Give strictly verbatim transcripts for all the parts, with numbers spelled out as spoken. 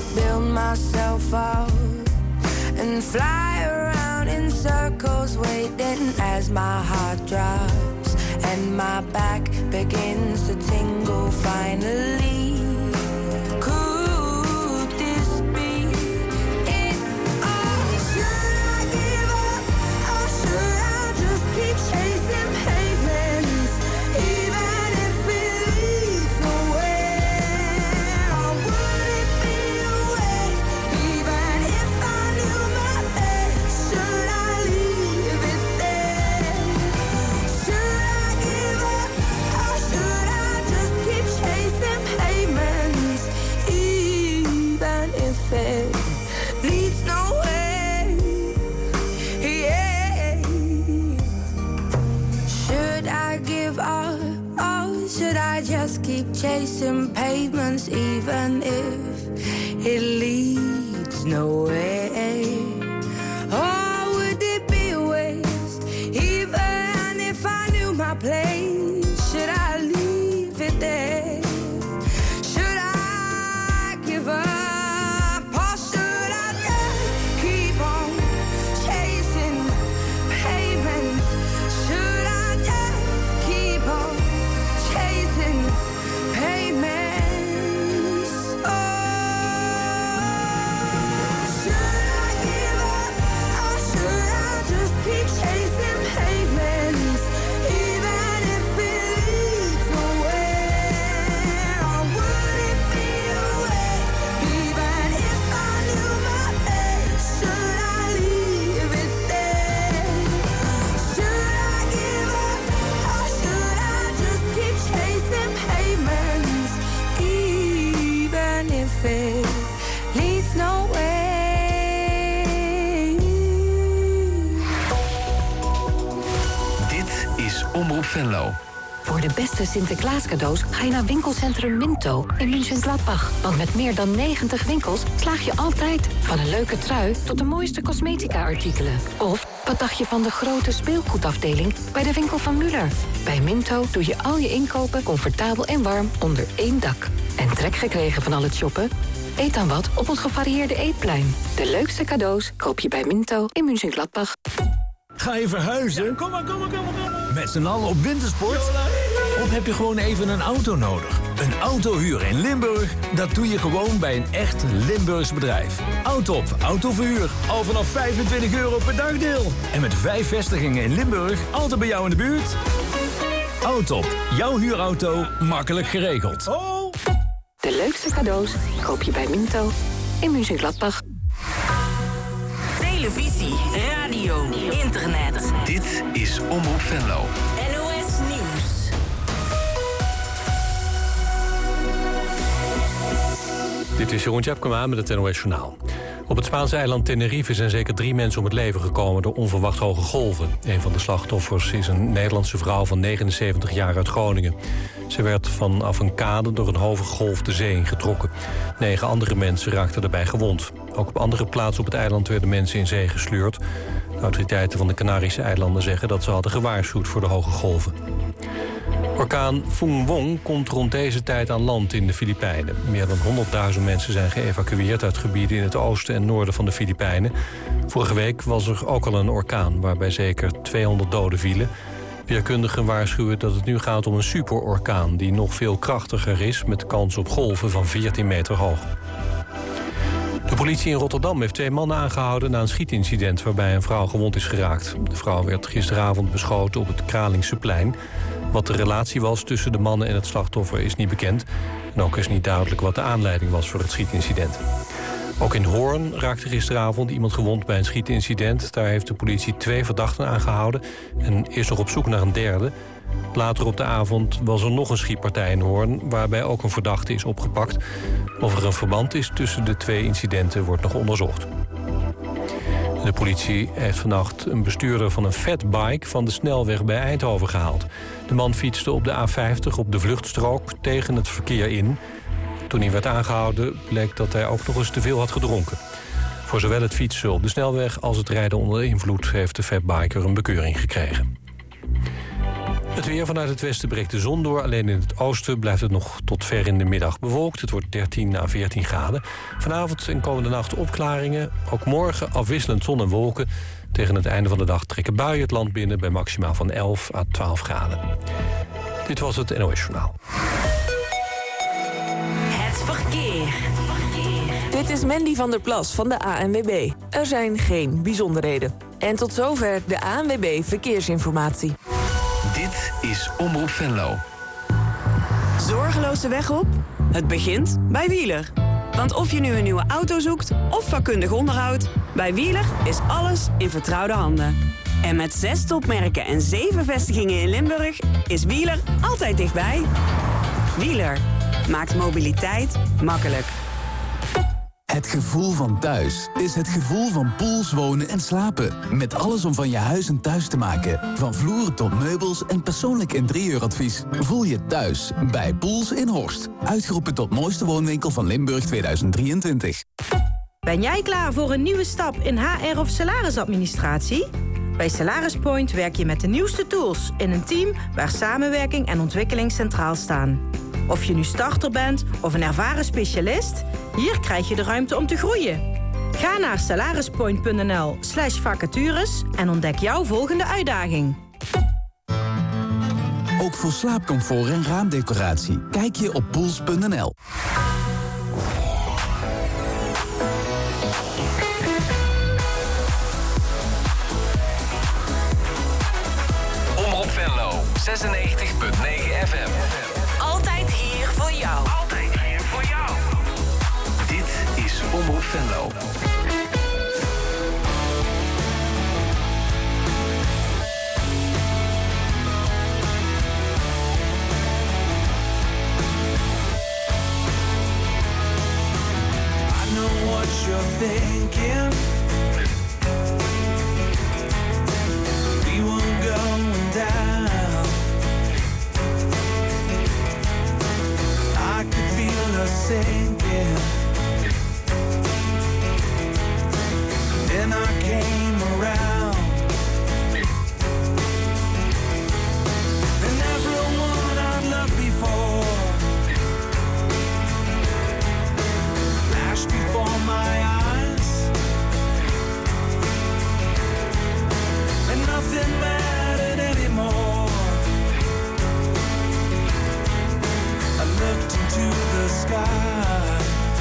build myself up and fly around in circles, waiting as my heart drops and my back begins to tingle finally. Could this be it? Oh, should I give up or should I just keep chasing pavements, even if it leads nowhere? Or would it be a waste, even if I knew my best? Should I leave it there? Should I give up or should I just keep chasing pavements, even if it leads nowhere? Yeah. Should I give up or should I just keep chasing pavements, even if it leads nowhere? Or would it be a waste, even if I knew my place? Should I leave it there? Should I give up or should I just keep on chasing pavements? Should I just keep on chasing pavements? Oh, should I give up or should I just keep chasing pavements, even if it leads nowhere? Or would it be a waste, even if I knew my best? Should I leave it there? Should I give up or should I just keep chasing pavements, even if it leads nowhere? Dit is Omroep Venlo. Voor de beste Sinterklaas cadeaus ga je naar winkelcentrum Minto in München-Gladbach. Want met meer dan negentig winkels slaag je altijd van een leuke trui tot de mooiste cosmetica-artikelen. Of wat dacht je van de grote speelgoedafdeling bij de winkel van Muller? Bij Minto doe je al je inkopen comfortabel en warm onder één dak. En trek gekregen van al het shoppen? Eet dan wat op ons gevarieerde eetplein. De leukste cadeaus koop je bij Minto in München-Gladbach. Ga je verhuizen? Kom maar, kom maar, kom maar, kom maar. Met z'n allen op wintersport? Of heb je gewoon even een auto nodig? Een auto huren in Limburg? Dat doe je gewoon bij een echt Limburgs bedrijf. Autop Autoverhuur. Al vanaf vijfentwintig euro per dagdeel. En met vijf vestigingen in Limburg, altijd bij jou in de buurt. Autop, jouw huurauto, makkelijk geregeld. Oh. De leukste cadeaus koop je bij Minto in München-Gladbach. Televisie, radio, internet. Dit is Omroep Venlo. N O S Nieuws. Dit is Jeroen Tjepkema met het N O S Journaal. Op het Spaanse eiland Tenerife zijn zeker drie mensen om het leven gekomen door onverwacht hoge golven. Een van de slachtoffers is een Nederlandse vrouw van negenenzeventig jaar uit Groningen. Ze werd vanaf een kade door een hoge golf de zee ingetrokken. Negen andere mensen raakten daarbij gewond. Ook op andere plaatsen op het eiland werden mensen in zee gesleurd. De autoriteiten van de Canarische eilanden zeggen dat ze hadden gewaarschuwd voor de hoge golven. Orkaan Foong Wong komt rond deze tijd aan land in de Filipijnen. Meer dan honderdduizend mensen zijn geëvacueerd uit gebieden in het oosten en noorden van de Filipijnen. Vorige week was er ook al een orkaan waarbij zeker tweehonderd doden vielen. Weerkundigen waarschuwen dat het nu gaat om een superorkaan die nog veel krachtiger is met kans op golven van veertien meter hoog. De politie in Rotterdam heeft twee mannen aangehouden na een schietincident waarbij een vrouw gewond is geraakt. De vrouw werd gisteravond beschoten op het Kralingseplein. Wat de relatie was tussen de mannen en het slachtoffer is niet bekend. En ook is niet duidelijk wat de aanleiding was voor het schietincident. Ook in Hoorn raakte gisteravond iemand gewond bij een schietincident. Daar heeft de politie twee verdachten aangehouden en is nog op zoek naar een derde. Later op de avond was er nog een schietpartij in Hoorn, waarbij ook een verdachte is opgepakt. Of er een verband is tussen de twee incidenten wordt nog onderzocht. De politie heeft vannacht een bestuurder van een fatbike van de snelweg bij Eindhoven gehaald. De man fietste op de A vijftig op de vluchtstrook tegen het verkeer in. Toen hij werd aangehouden bleek dat hij ook nog eens te veel had gedronken. Voor zowel het fietsen op de snelweg als het rijden onder invloed heeft de fatbiker een bekeuring gekregen. Het weer vanuit het westen breekt de zon door. Alleen in het oosten blijft het nog tot ver in de middag bewolkt. Het wordt dertien à veertien graden. Vanavond en komende nacht opklaringen. Ook morgen afwisselend zon en wolken. Tegen het einde van de dag trekken buien het land binnen... bij maximaal van elf à twaalf graden. Dit was het N O S Journaal. Het verkeer. Dit is Mandy van der Plas van de A N W B. Er zijn geen bijzonderheden. En tot zover de A N W B Verkeersinformatie. Dit is Omroep Venlo. Zorgeloos de weg op? Het begint bij Wieler. Want of je nu een nieuwe auto zoekt of vakkundig onderhoud... bij Wieler is alles in vertrouwde handen. En met zes topmerken en zeven vestigingen in Limburg... is Wieler altijd dichtbij. Wieler maakt mobiliteit makkelijk. Het gevoel van thuis is het gevoel van Poels wonen en slapen. Met alles om van je huis een thuis te maken. Van vloeren tot meubels en persoonlijk interieuradvies. Voel je thuis bij Poels in Horst. Uitgeroepen tot mooiste woonwinkel van Limburg tweeduizend drieëntwintig. Ben jij klaar voor een nieuwe stap in H R of salarisadministratie? Bij Salaris Point werk je met de nieuwste tools in een team waar samenwerking en ontwikkeling centraal staan. Of je nu starter bent of een ervaren specialist, hier krijg je de ruimte om te groeien. Ga naar salarispoint.nl slash vacatures en ontdek jouw volgende uitdaging. Ook voor slaapcomfort en raamdecoratie. Kijk je op poels punt n l. Omroep Venlo, zesennegentig komma negen F M. Altijd hier voor jou. Altijd hier voor jou. Dit is Omroep Venlo. I know what you're thinking. We were going down. I could feel us sinking. Then I came around. And everyone I'd loved before flashed before my eyes. And nothing mattered anymore. I looked into the sky.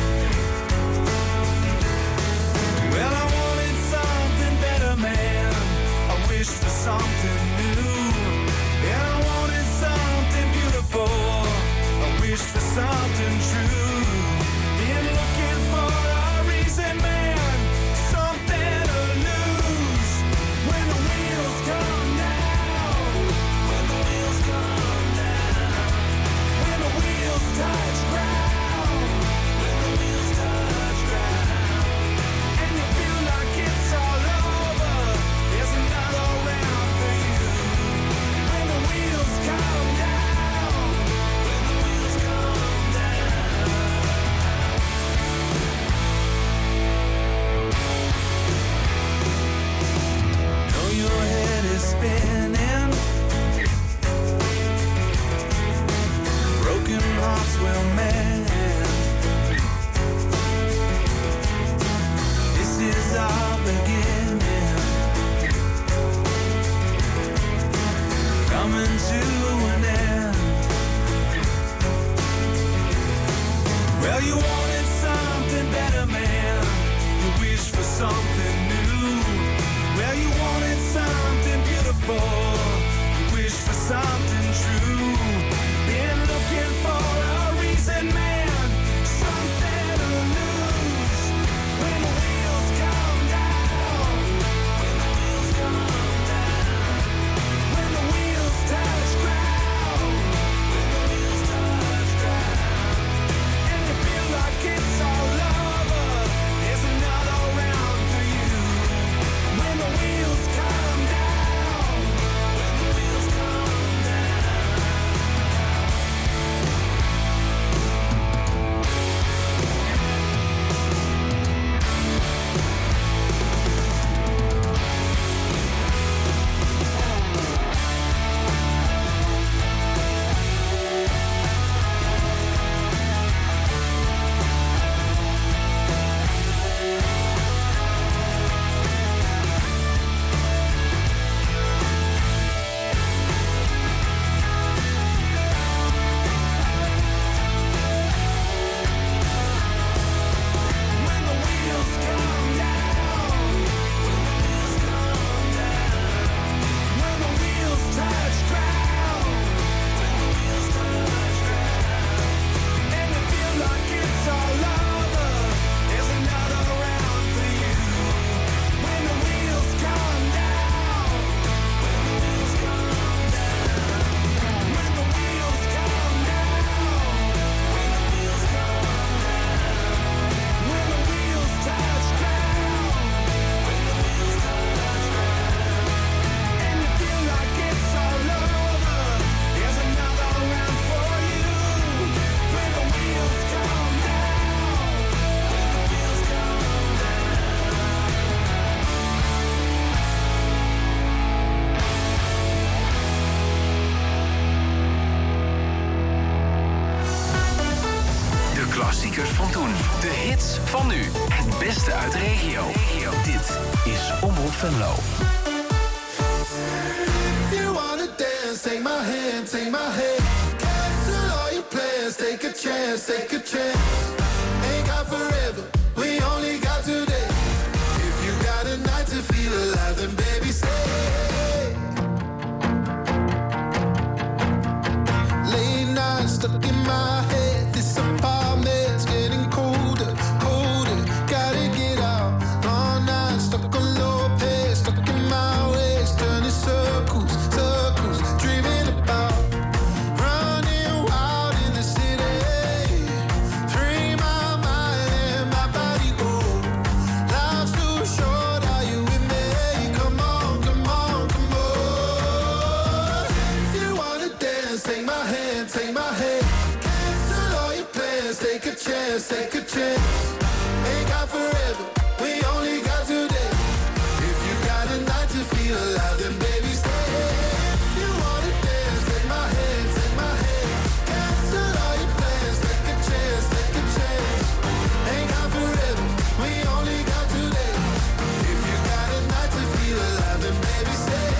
Well, I wanted something better, man. I wished for something new. And I wanted something beautiful. I wished for something true. Been looking for a reason, man. Something to lose. When the wheels come down. When the wheels come down. When the wheels touch ground. When the wheels touch ground. And you feel like it's all over. There's another round for you. When the wheels come down. When the wheels come down. Know your head is spinning. Broken hearts will mend. This is our beginning. Coming to an end. Well, you wanted something better, man. You wished for something new. Well, you wanted something beautiful. You wished for something true. Been looking for a reason, man. Something to lose. When the wheels come down. When the wheels come down. When the wheels touch ground. When the wheels touch ground. And you feel like it's all over. There's another round for you. When the wheels come down. When the wheels come down. toen. De hits van nu. Het beste uit de regio. Dit is Omroep Venlo. If you wanna dance, take my hand, take my hand. Cancel all your plans, take a chance, take a chance. Ain't got forever, we only got today. If you got a night to feel alive, then baby stay. Late nights stuck in my head, this apartment's getting colder, colder. Gotta get out, all night stuck on low pace, stuck in my ways, turning circles, circles, dreaming about running wild in the city. Free my mind and my body go. Life's too short, are you with me? Come on, come on, come on. If you wanna dance, take my hand, take my hand. Cancel all your plans, take a chance, take a chance. Ain't got forever, we only got today. If you got a night to feel alive, then baby stay. If you wanna dance, take my hand, take my hand. Cancel all your plans, take a chance, take a chance. Ain't got forever, we only got today. If you got a night to feel alive, then baby stay.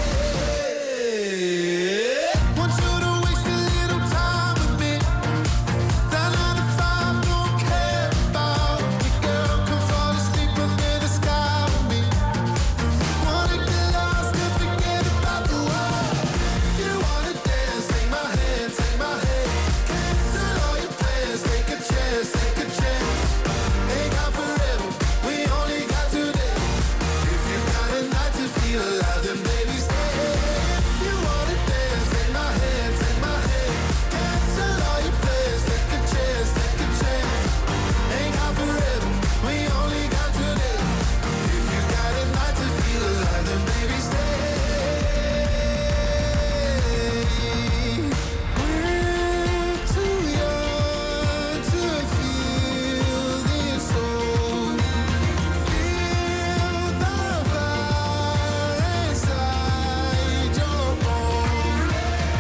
Want you to waste a little time with me. That nine to five don't care about me, girl. Come fall asleep under the sky with me. Wanna get lost and forget about the world. If you wanna dance, take my hand, take my hand. Cancel all your plans, take a chance, take a chance. Ain't got forever, we only got today. If you got a night to feel alive, then baby stay. If you wanna dance, take my hand, take my hand. Cancel all your plans, take a chance, take a chance. Ain't got forever, we only got today. If you got a night to feel alive, then baby stay. We're too young to feel this old. Feel the fire inside your bones.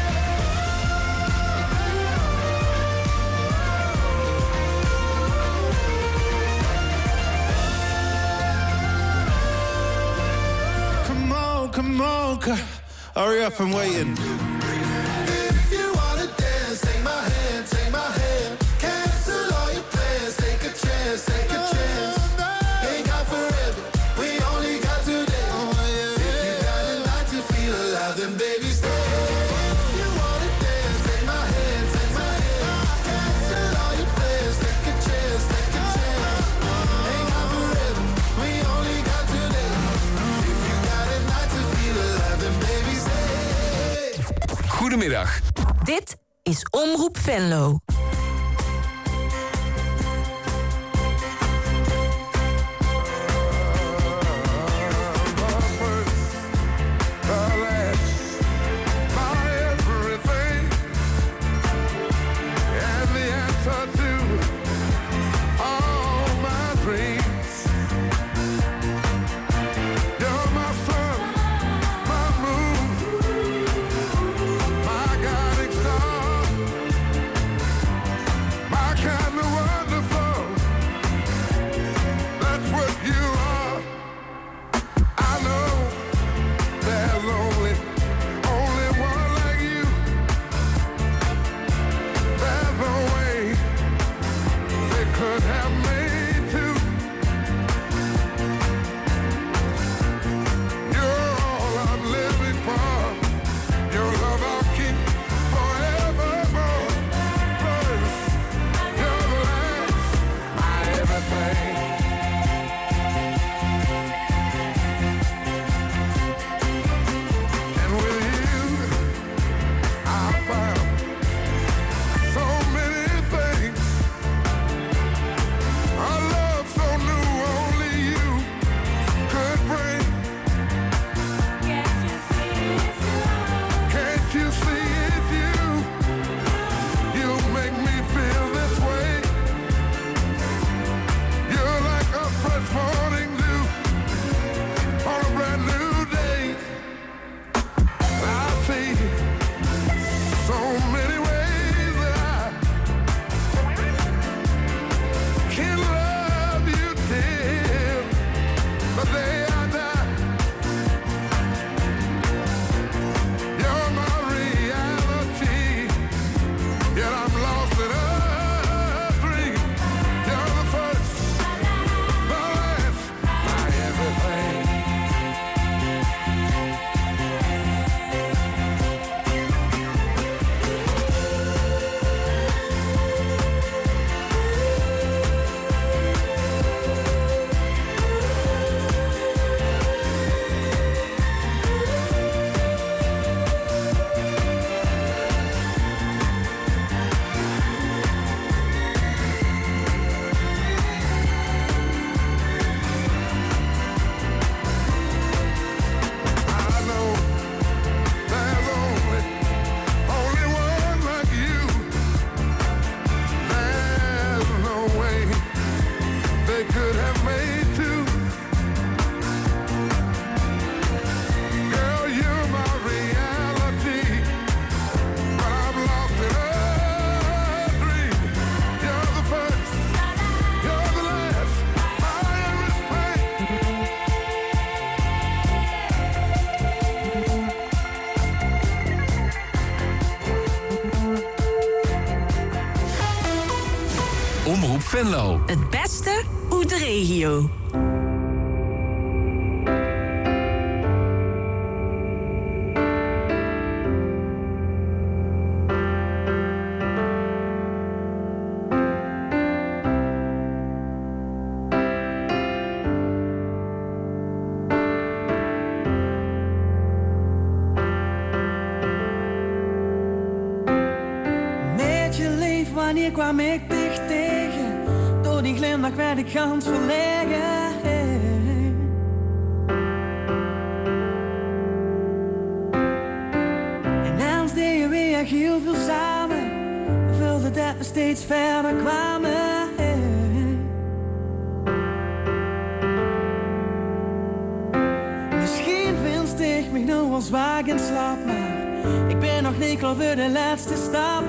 Come on, come on, c- hurry up, I'm waiting. If you wanna dance, take my hand, take my hand. Cancel all your plans, take a chance, take a chance. Ain't got forever, we only got today. If you got a night to feel alive, then baby stay. If you wanna dance, take my hand, take my hand. Cancel all your plans, take a chance, take a chance. Ain't got forever, we only got today. If you got a night to feel alive, then baby stay. Goedemiddag. Dit is Omroep Venlo. My guiding star. Venlo. Het beste uit de regio. Wanneer kwam ik dicht tegen? Door die glimlach werd ik gans verlegen. En eens deden we weer heel veel samen. Vulde dat we steeds verder kwamen. Misschien vindt ik me nou wel zwaar in slaap, maar ik ben nog niet klaar voor de laatste stap.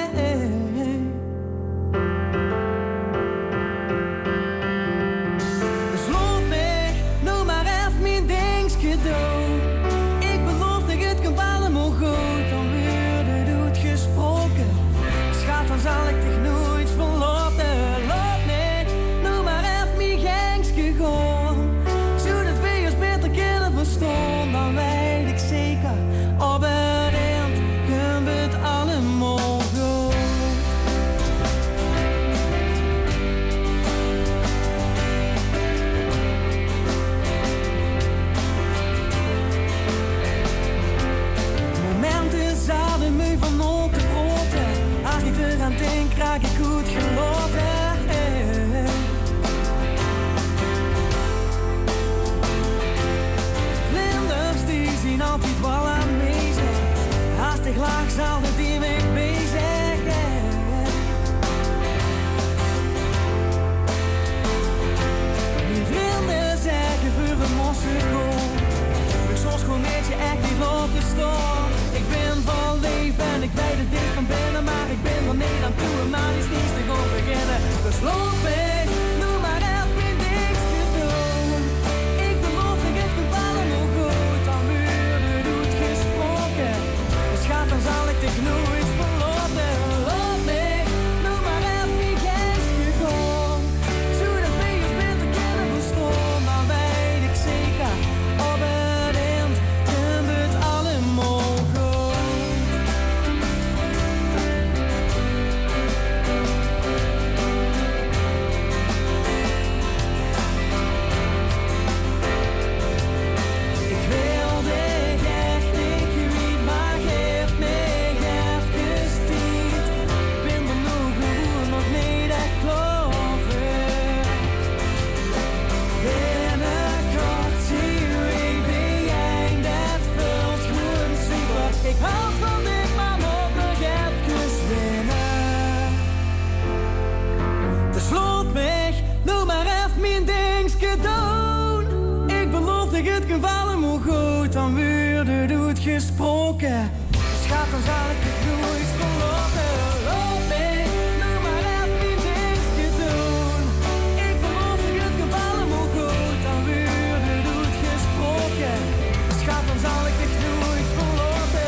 Ik beloof dat het komt allemaal goed. Dan weer de doet gesproken. Schat, dan zal ik dich nooit verlaten. Loop niet, noem maar even mijn gangske gewoon. Zodat we ons beter kunnen verstaan. Dan weet ik zeker, op het eind komt het allemaal goed. Aan denk raak ik goed gelopen. Vlinders die zien altijd wel aanwezig. Haastig laag zal de die mee bezig. Mijn vrienden zeggen voor een mosse gewoon. Ik soms gewoon weet je echt niet laten staan. Ik ben van leven en ik weet het dicht van binnen, maar ik ben er niet aan toe en maar is niets te gaan beginnen. Dus loop ik, noem maar even mijn dingetje doen. Ik beloof dat het komt allemaal goed, dan weer doet gesproken. Dus gaat dan zal ik dich nooit verlaten. Loop ik, noem maar even mijn gangstje gewoon. Zodat we ons beter kunnen verstaan, dan weet ik zeker, op het eind komt het allemaal goed. Ik hou van dit, maar moet nog even winnen. Dus loop mij, doe maar even mijn dingetje doen. Ik beloof dat het komt allemaal goed, dan weer er doet gesproken. Schat, dan zal ik het nooit verlaten. Loop mij, doe maar even mijn dingetje doen. Ik beloof dat het komt allemaal goed, dan weer er doet gesproken. Schat, dan zal ik het nooit verlaten.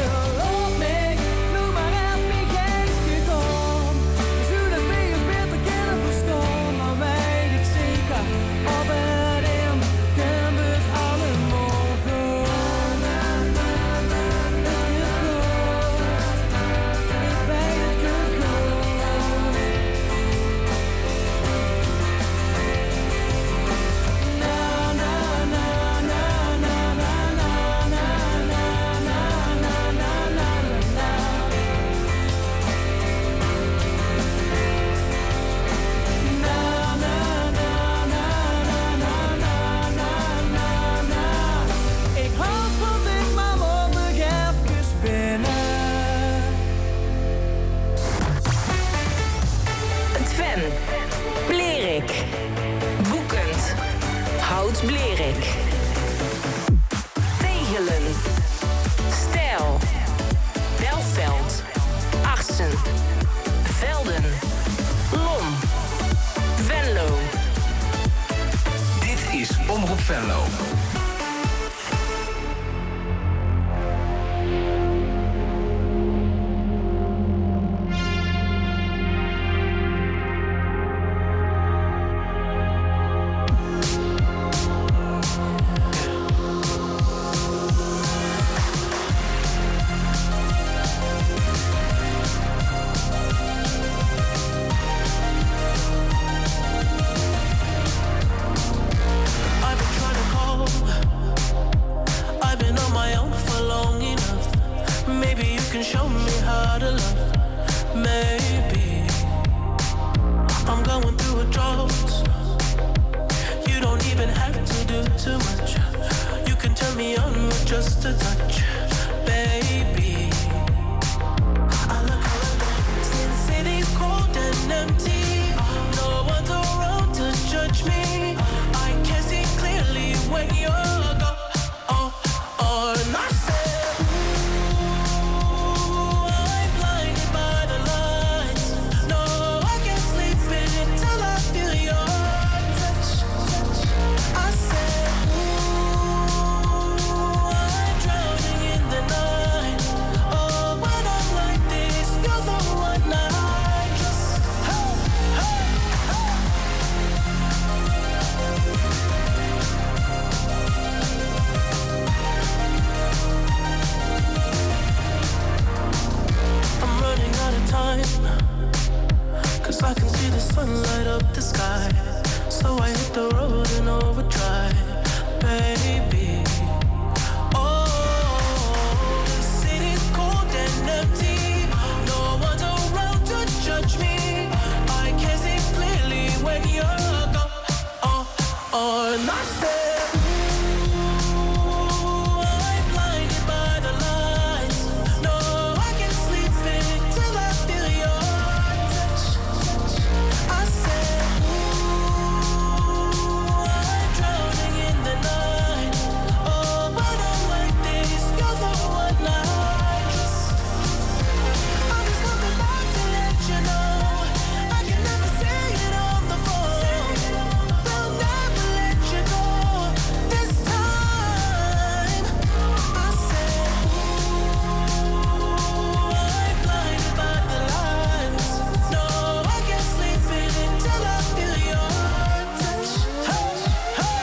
Blerik. Tegelen. Stijl. Belveld. Achtsen. Velden. Lom. Venlo. Dit is Omroep Venlo. just a touch, baby. I look around, see the city's cold and empty. No one's around to judge me. I can see clearly when you're gone. Oh, oh, and I said, ooh, I'm blinded by the lights. No, I can't sleep until I feel your touch. I said, ooh, I'm drowning in the night. Oh, when I'm like this, you're the one I just, hey, hey, hey. I'm running out of time, 'cause I can see the sun light up the sky. So I hit the road in overdrive, baby. Oh, the city's cold and empty. No one's around to judge me. I can see clearly when you're gone. Oh, oh, and I said, ooh, I'm blinded by the lights. No, I can't sleep until I feel your touch. I said, ooh, I'm drowning in the night. Oh, when I'm like this, you're the one I just. I'm just coming back to let you know. I can never say it on the phone. They'll never let you go this time. I said, ooh, I'm blinded by the lights. No, I can't sleep until I feel your touch. Hey, hey,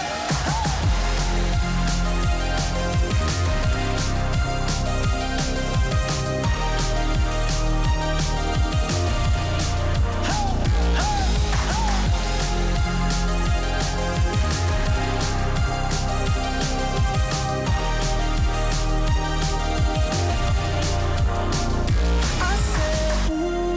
I said,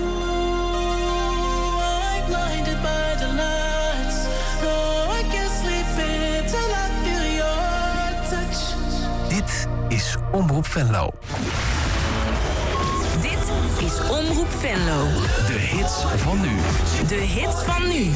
ooh, I'm blinded by the lights. No, I can't sleep until I feel your touch. Dit is Omroep Venlo. Dit is Omroep Venlo. De hits van nu. De hits van nu.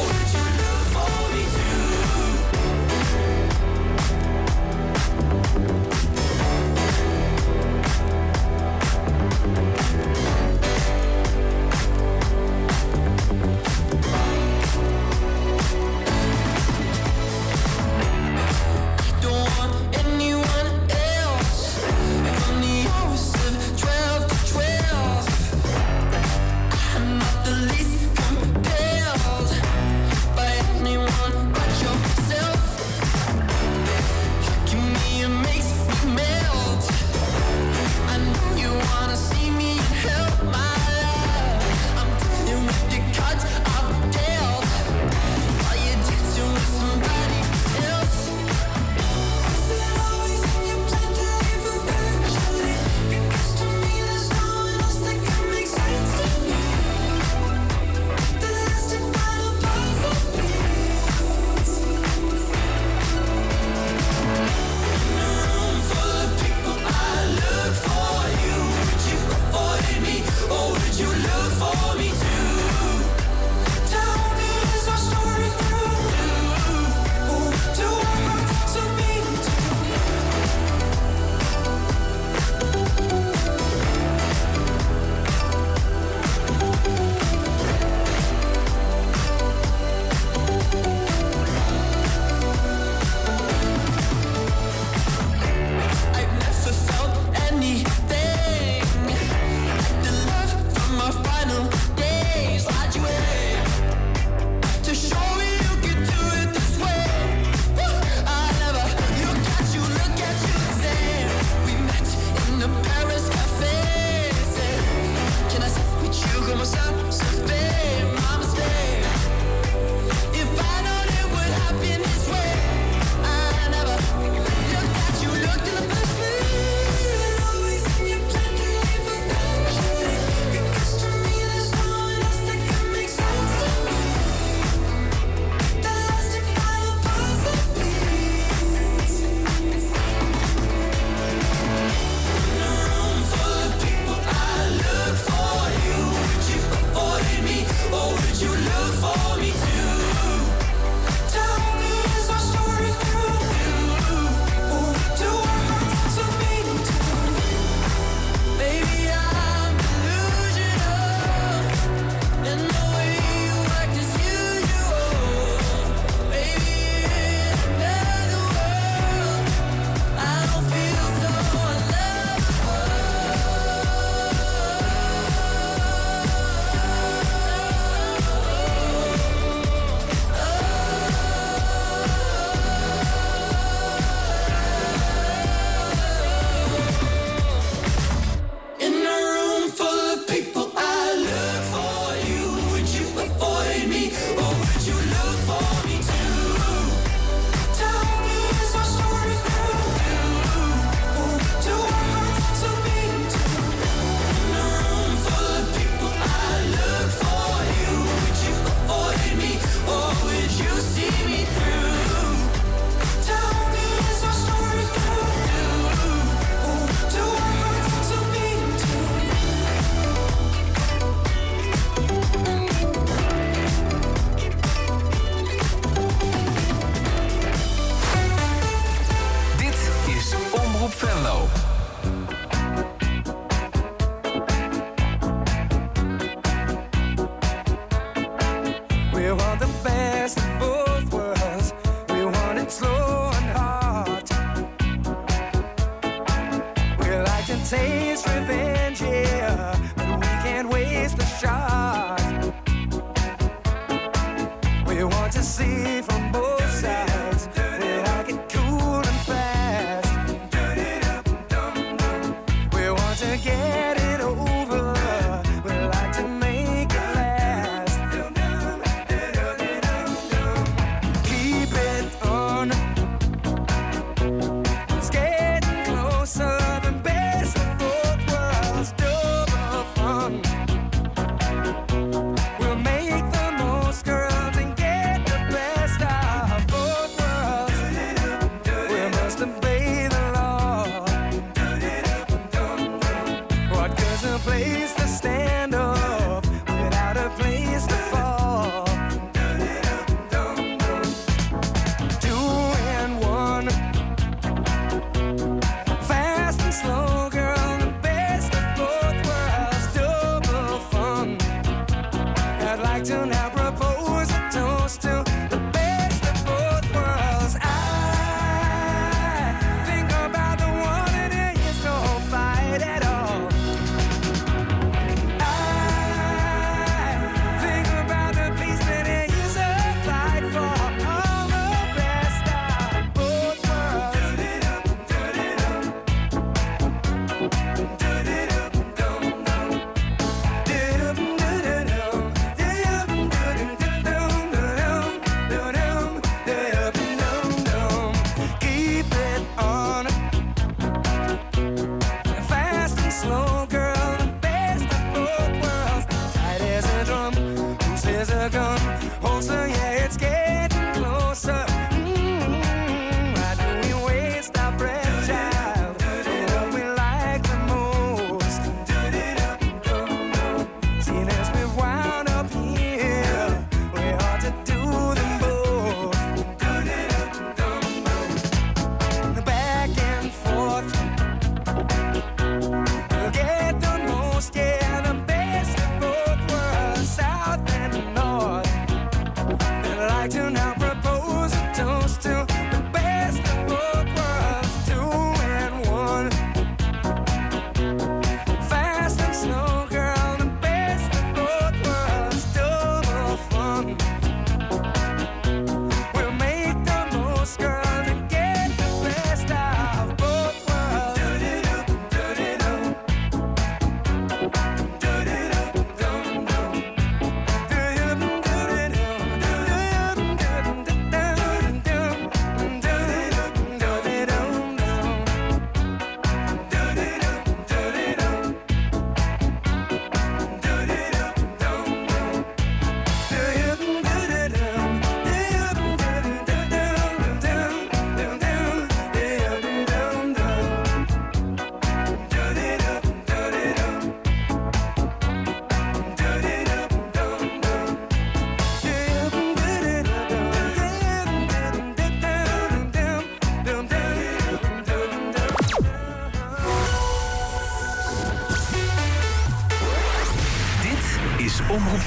Don't want anyone else. On the hours of twelve to twelve. I'm not the least compelled by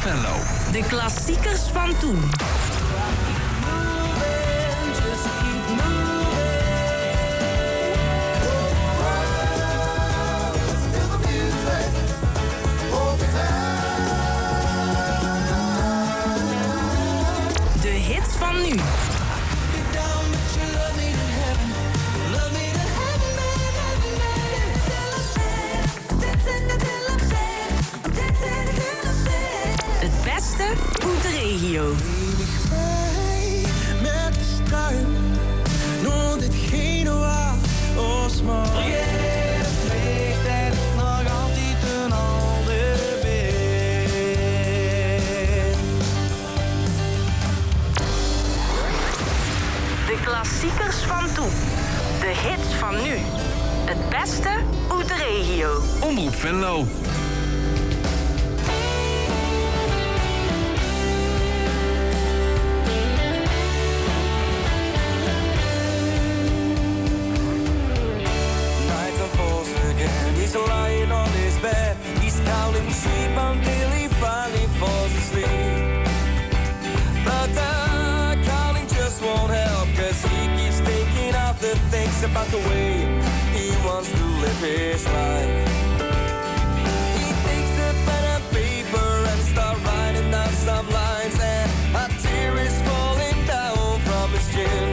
Venlo. De klassiekers van toen. De hits van nu. Het beste uit de regio. Met de struim, nog ditgene waar ons maar. Vergeet vliegt en nog altijd een andere been. De klassiekers van toen. De hits van nu. Het beste uit de regio. Omroep Venlo. He's lying on his bed. He's counting sheep until he finally falls asleep. But the counting just won't help, cause he keeps thinking of the things about the way he wants to live his life. He takes a pen and paper and starts writing down some lines, and a tear is falling down from his chin.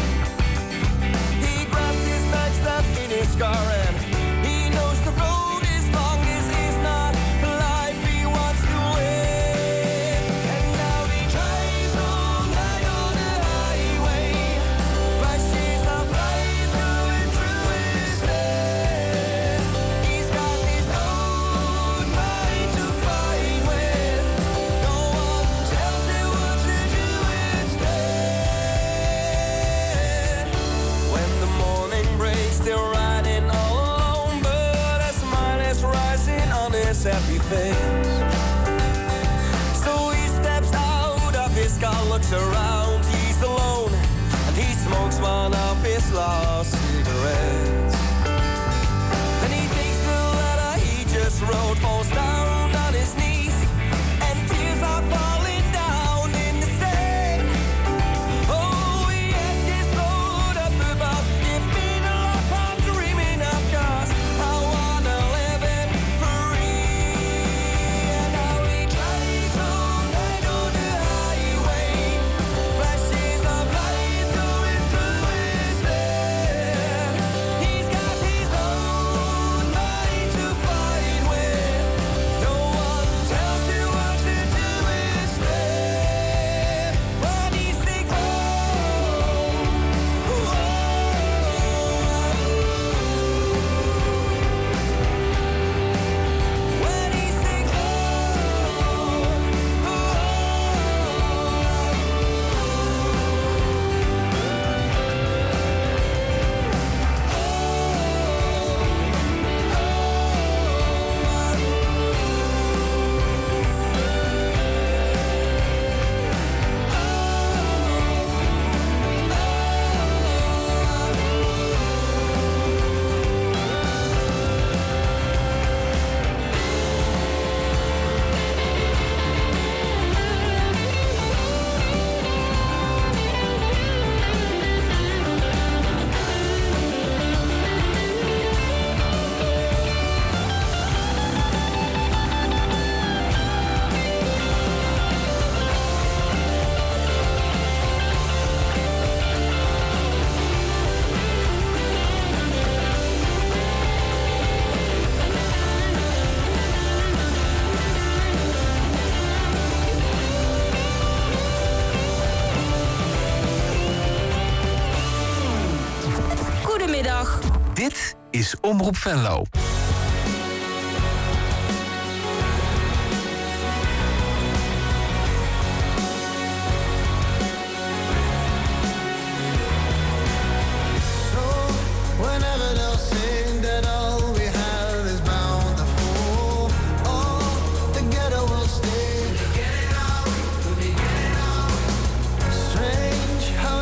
He grabs his knife, stabs in his car, and the road is long, this is not the life he wants to live. And now he drives all night on the highway, flashes of light through and through his head. He's got his own mind to fight with, no one tells him what to do instead. When the morning breaks, they're riding all rising on his happy face. So he steps out of his car, looks around, he's alone, and he smokes one of his last cigarettes. Then he takes the letter he just wrote, falls down on his knees, and tears are falling down in the sand. Oh, yes, his Lord up above, give me the love I'm dreaming of, cause I wanna live it. Dit is Omroep Venlo.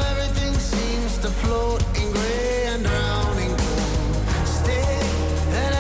Float in gray and drowning cold. Stay and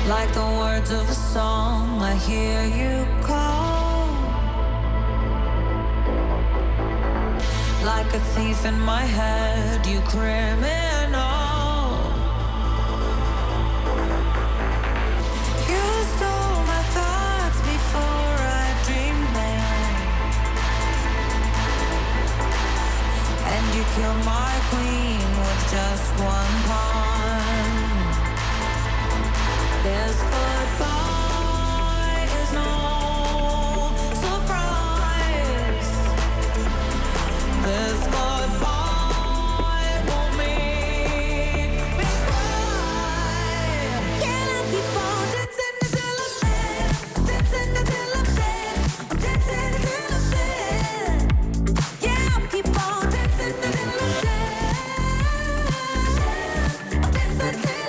Like the words of a song, I hear you call. Like a thief in my head, you criminal. You stole my thoughts before I dreamed them, and you killed my queen with just one pawn. This goodbye is no surprise. This goodbye won't make me cry. Can I keep on dancing until I'm dead? Dancing until I'm dead. Dancing until I'm dead. Yeah, I'll keep on dancing until I'm dead. I'll dance until I'm dead.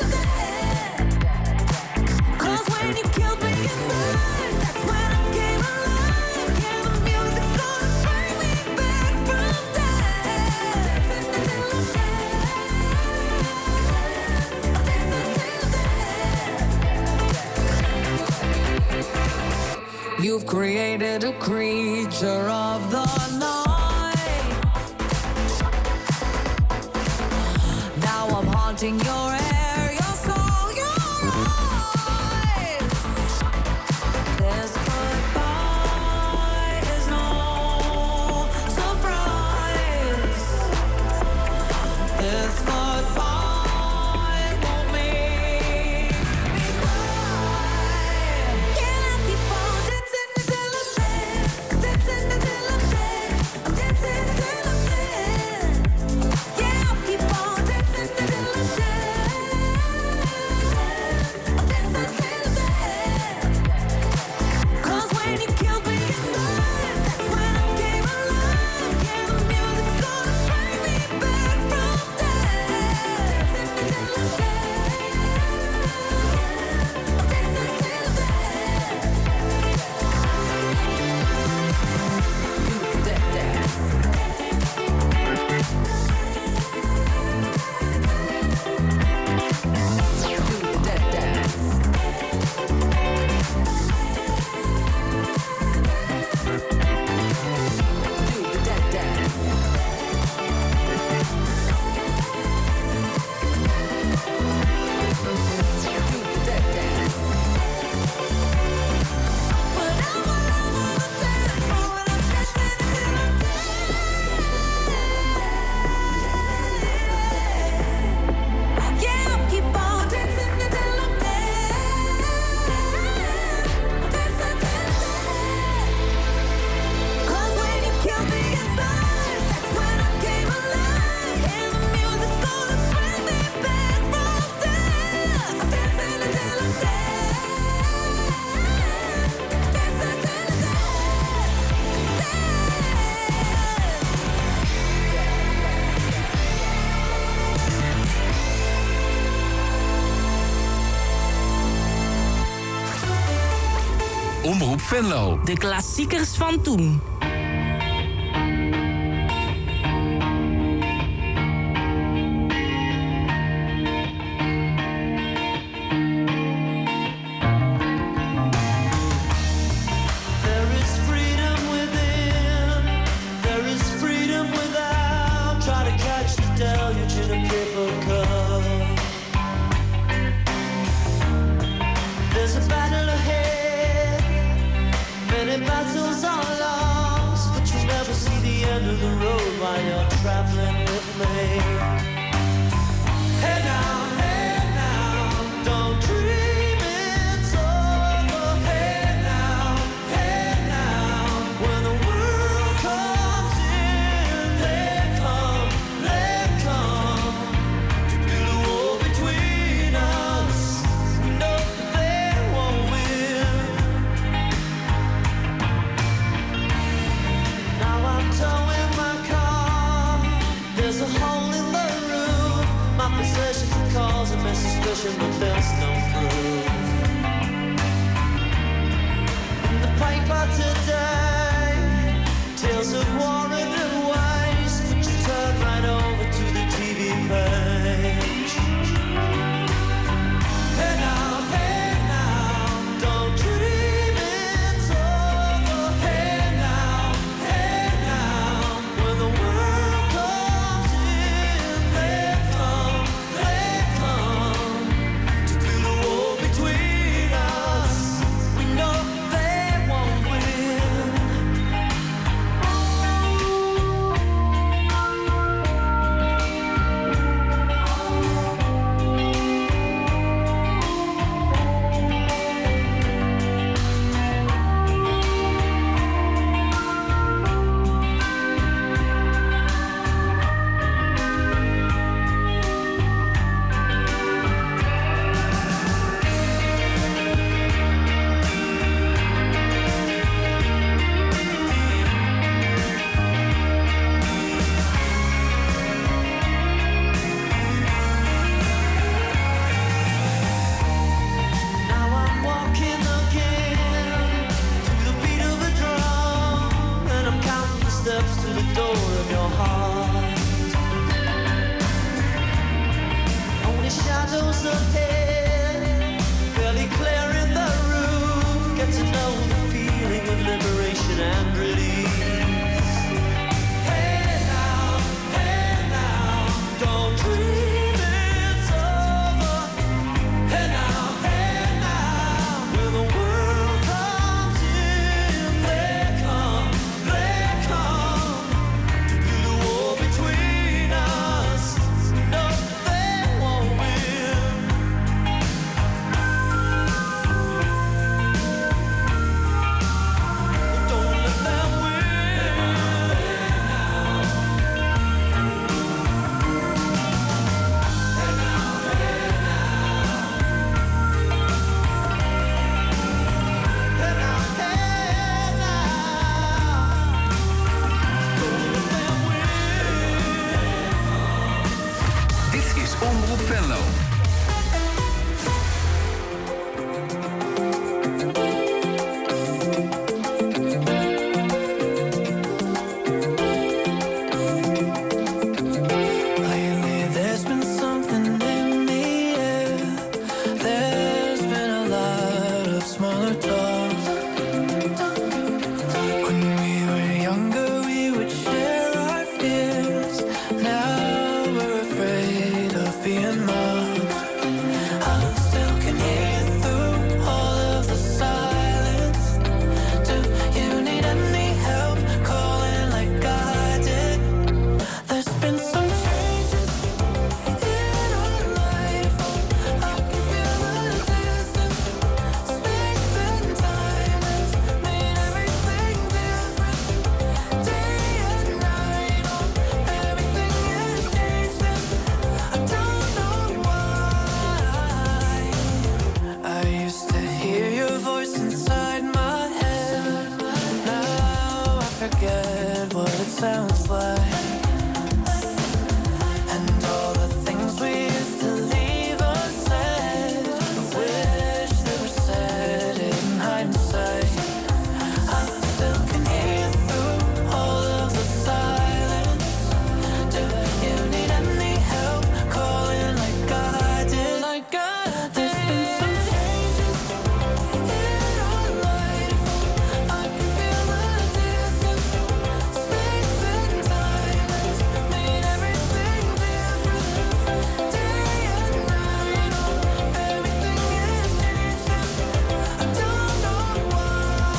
When you killed me inside, that's when I came alive. Yeah, the music's gonna bring me back from death. Until I'm dead, I'll dance until dead. You've created a creature of the night. Now I'm haunting your air, your soul, your eyes. This goodbye is no surprise. This goodbye won't make me cry. Can I keep on dancing until I'm dead? Dancing until I'm dead. I'm dancing until I'm dead. Yeah, I'll keep on dancing until I'm dead. I'll dance until I'm dead. Cause when you killed me inside, that's when I came alive. Yeah, the music's gonna bring me back from death. Until I'm dead. I'll dance until I'm dead. Do that dance. Do that dance. Do that dance. Do that dance. But I'm all over the dance floor and I'm dancing until I'm dead. Yeah, I'll keep on dancing until I'm dead. I'll dance until I'm dead. Cause when you killed me inside, that's when I came alive. Yeah, the music's gonna bring me back from death. I'm dancing until I'm dead. Dance until I'm Omroep Venlo. De klassiekers van toen. There is freedom within, there is freedom without. Try to catch the deluge in a paper cup. There's a battle ahead, many battles are lost, but you never see the end of the road while you're traveling with me. Hey now, hey now, don't dream it's over. Hey now, hey now, when the world comes in, they come, they come to build a wall between us. We know they won't win. Now I'm towing my car. There's a hole in the roof. My possessions are causing me suspicion, but there's no proof. In the paper today, tales of war and waste, but you turn right over to the T V page. Hey now, hey now. liberation and release. Hey now, hey now, don't dream it's over. Hey now, hey now, when the world comes in, they come, they come to build a wall between us. No, they won't win. Don't let them win. Hey now, hey now. Hey now, hey now. Don't let them win. Dit is Omroep Venlo. Lately there's been something in the air. There's been a lot of smaller talk. When we were younger we would share our fears. Now we're afraid of being mocked. I still can hear through all of the silence. Do you need any help calling like I did? There's been some changes in our life. I can feel the distance. Space and time has made everything different. Day and night, oh, everything has changed and I don't know why. I used to hear your voice inside my head. Now I forget what it sounds like. And all the things we used to leave unsaid, I wish they were said in hindsight. I still can hear through all of the silence. Do you need any help calling like I did? Like I did. There's been some changes in our life. I can feel the distance. Space and time has made everything different. Day and night, oh, everything has changed and I don't know why.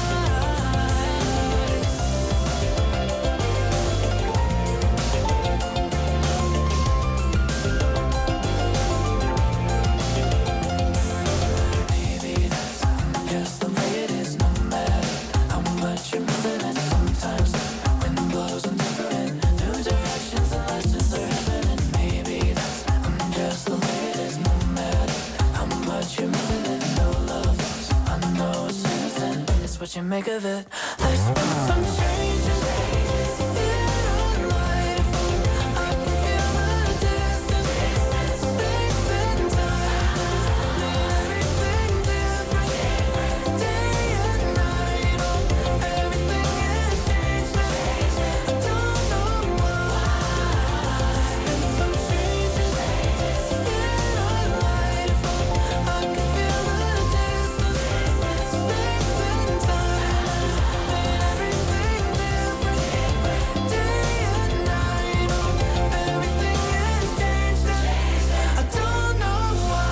Maybe that's just the way it is, no matter how much you're missing it. Sometimes the wind blows in different new directions and lessons are happening. Maybe that's just the way it is, no matter how much you're missing it. No love lost, I know it's innocent. It's what you make of it. There's been some changes in our life. I can feel the distance. Space and time has made everything different. Day and night, oh, everything has changed and I don't know why. There's been some changes in our life. I can feel the distance. Space and time has made everything different. Day and night, oh, everything has changed and I don't know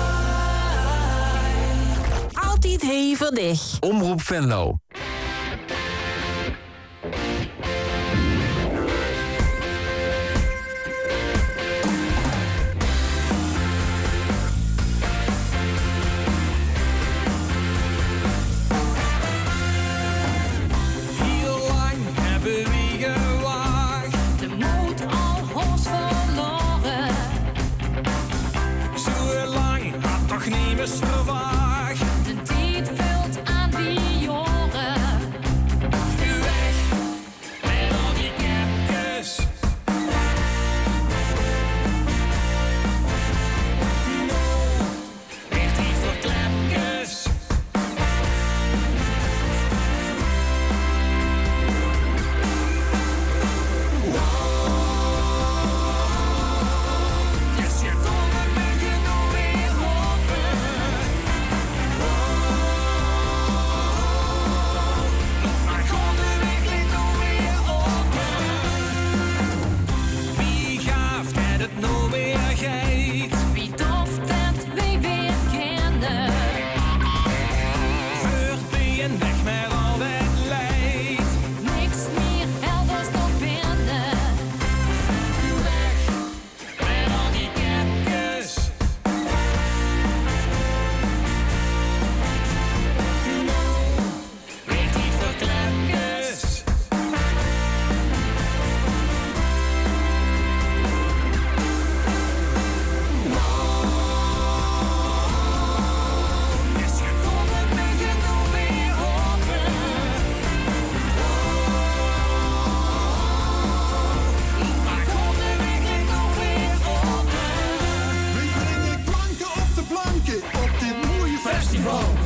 why. Altijd hevig. Omroep Venlo. Heel lang hebben we gewaagd. De moed al hoors verloren. Zo lang had toch niemand verwacht. De tijd vult aan die jaren.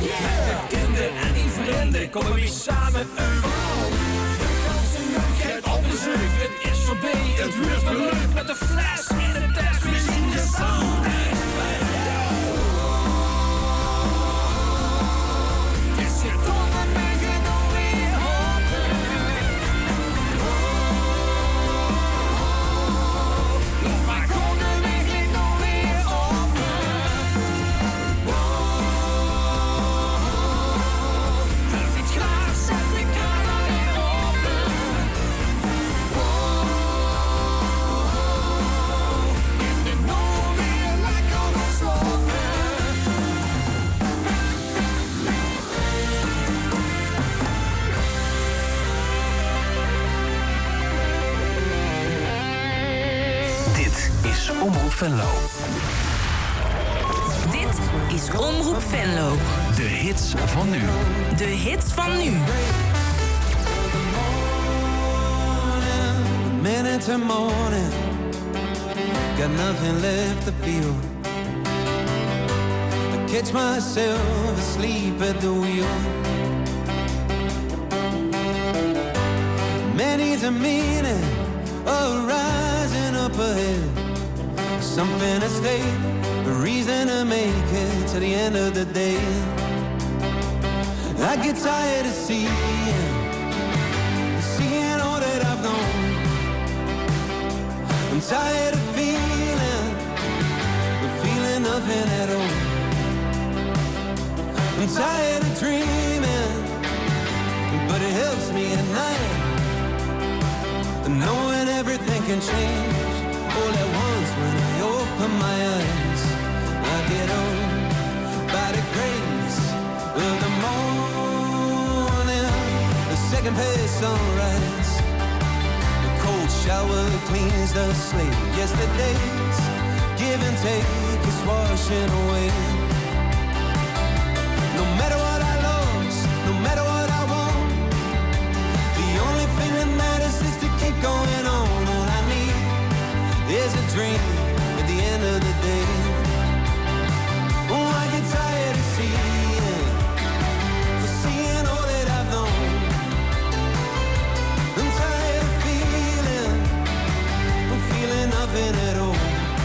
Met de kinderen en die vrienden komen we samen een wal. De ganse mugheid op de zucht, het is voorbij, het wordt wel leuk. Met de fles in de test, we zien de zon. Het is hier toch een muggen nog weer open. Nog maar kon de weg ligt nog weer open. Het is klaar, zet de kraan nog weer open. In de nood weer lekker gesloten. Dit is Omroep Venlo. Dit is Omroep Venlo. De hits van nu. De hits van nu. Minute to morning, got nothing left to feel. I catch myself asleep at the wheel. Many's a meaning of rising up ahead. Something to stay, a reason to make it to the end of the day. I get tired of seeing, seeing all that I've known. I'm tired of feeling, but feeling nothing at all. I'm tired of dreaming, but it helps me at night, knowing everything can change all at once when I open my eyes. I get on by the grace of the morning, the second page sunrise. The cold shower cleans the slate. Yesterday's give and take is washing away. No matter what I lost, no matter what I want, the only thing that matters is to keep going on. All I need is a dream at the end of the day. Oh, I get tired of seeing, of seeing all that I've known. I'm tired of feeling, I'm feeling nothing at all.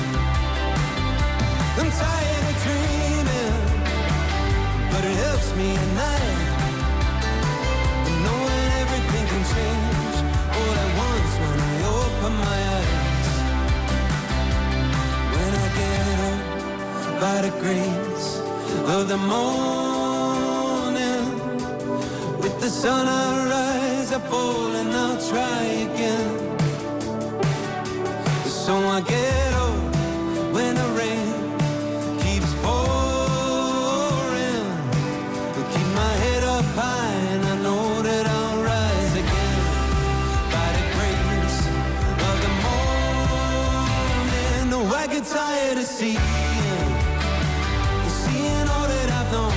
I'm tired of dreaming, but it helps me at night, knowing everything can change all at once when I open my eyes. When I get up by the grace of the morning, with the sun I rise, I fall and I'll try again. So I get up when the rain keeps pouring. I'll keep my head up high and I know that I'll rise again. By the grace of the morning. No, I get tired of seeing, seeing all that I've known.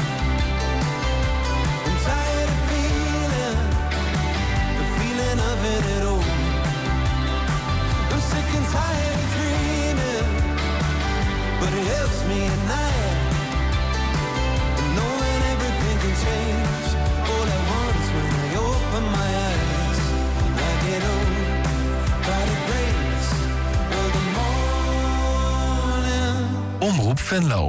I'm tired of feeling, the feeling of it at all. I'm sick and tired of dreaming, but it helps me at night, knowing everything can change all at once when I open my eyes. I get on by the grace of the morning. Omroep Venlo.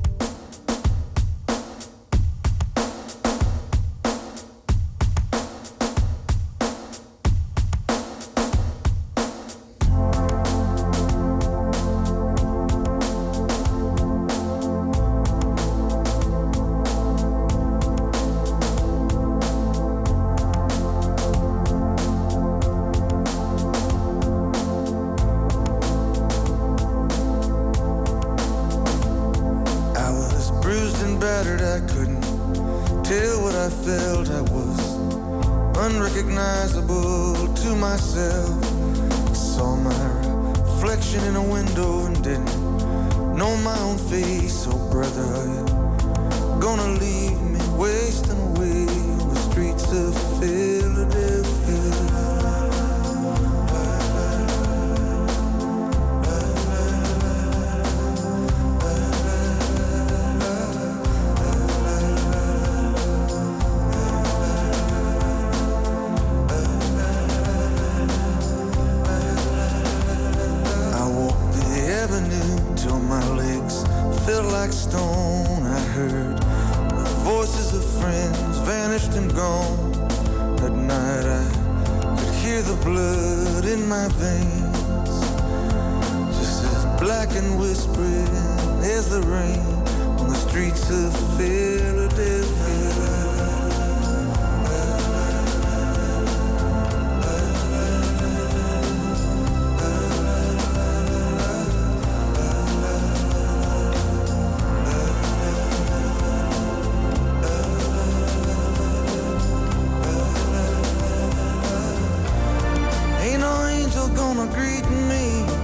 Unrecognizable to myself. I saw my reflection in a window and didn't know my own face. Oh brother, are you gonna leave me wasting away on the streets of Philadelphia? felt like stone. I heard the voices of friends vanished and gone. At night I could hear the blood in my veins, just as black and whispering as the rain on the streets of Philadelphia. Gonna greet me.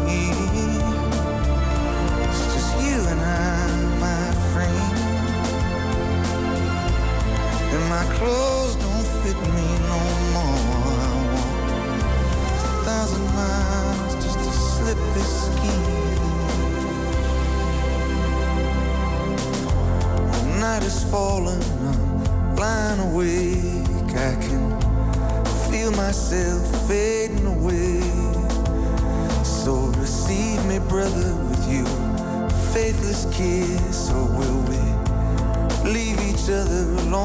It's just you and I, my friend. And my clothes don't fit me no more. I walk a thousand miles just to slip this skin. The night is falling, I'm lying awake. I can feel myself fading away. So receive me, brother, with you faithless kiss, or will we leave each other alone?